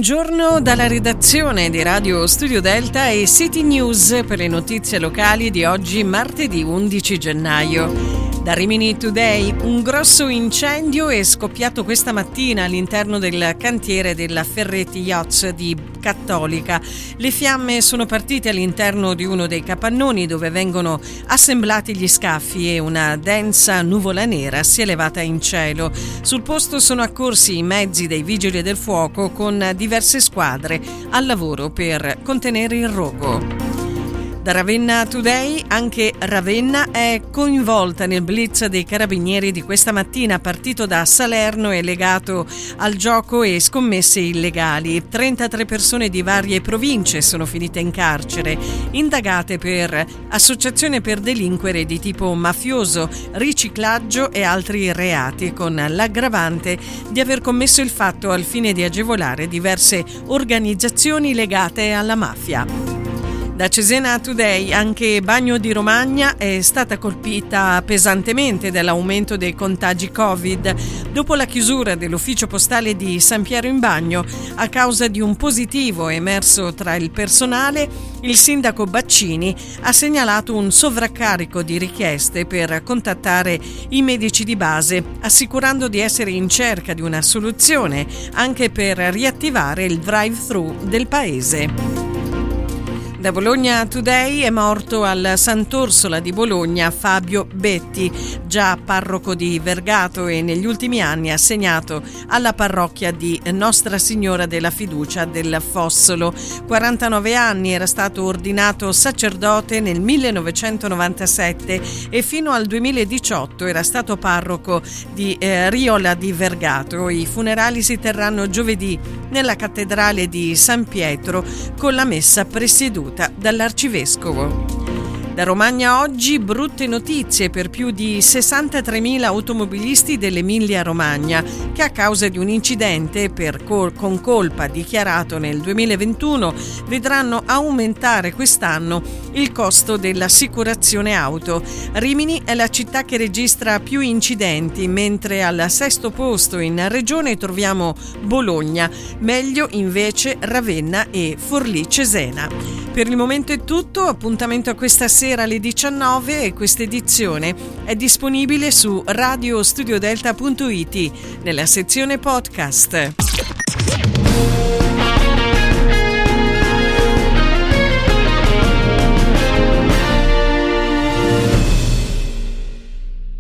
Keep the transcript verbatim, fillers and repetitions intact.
buongiorno dalla redazione di Radio Studio Delta e City News per le notizie locali di oggi, martedì undici gennaio. Da Rimini Today, un grosso incendio è scoppiato questa mattina all'interno del cantiere della Ferretti Yachts di Cattolica. Le fiamme sono partite all'interno di uno dei capannoni dove vengono assemblati gli scaffi e una densa nuvola nera si è elevata in cielo. Sul posto sono accorsi i mezzi dei vigili del fuoco con diverse squadre al lavoro per contenere il rogo. Da Ravenna Today, anche Ravenna è coinvolta nel blitz dei carabinieri di questa mattina, partito da Salerno e legato al gioco e scommesse illegali. trentatré persone di varie province sono finite in carcere, indagate per associazione per delinquere di tipo mafioso, riciclaggio e altri reati, con l'aggravante di aver commesso il fatto al fine di agevolare diverse organizzazioni legate alla mafia. Da Cesena Today, anche Bagno di Romagna è stata colpita pesantemente dall'aumento dei contagi Covid dopo la chiusura dell'ufficio postale di San Piero in Bagno a causa di un positivo emerso tra il personale. Il sindaco Baccini ha segnalato un sovraccarico di richieste per contattare i medici di base, assicurando di essere in cerca di una soluzione anche per riattivare il drive-thru del paese. Da Bologna Today è morto al Sant'Orsola di Bologna Fabio Betti, già parroco di Vergato e negli ultimi anni assegnato alla parrocchia di Nostra Signora della Fiducia del Fossolo. quarantanove anni, era stato ordinato sacerdote nel millenovecentonovantasette e fino al duemiladiciotto era stato parroco di eh, Riola di Vergato. I funerali si terranno giovedì nella cattedrale di San Pietro con la messa presieduta dall'arcivescovo. Da Romagna oggi, brutte notizie per più di sessantatremila automobilisti dell'Emilia-Romagna che a causa di un incidente per col- con colpa dichiarato nel duemilaventuno vedranno aumentare quest'anno il costo dell'assicurazione auto. Rimini è la città che registra più incidenti, mentre al sesto posto in regione troviamo Bologna, meglio invece Ravenna e Forlì Cesena. Per il momento è tutto, appuntamento a questa sera alle diciannove e questa edizione è disponibile su radio studio delta punto it nella sezione podcast.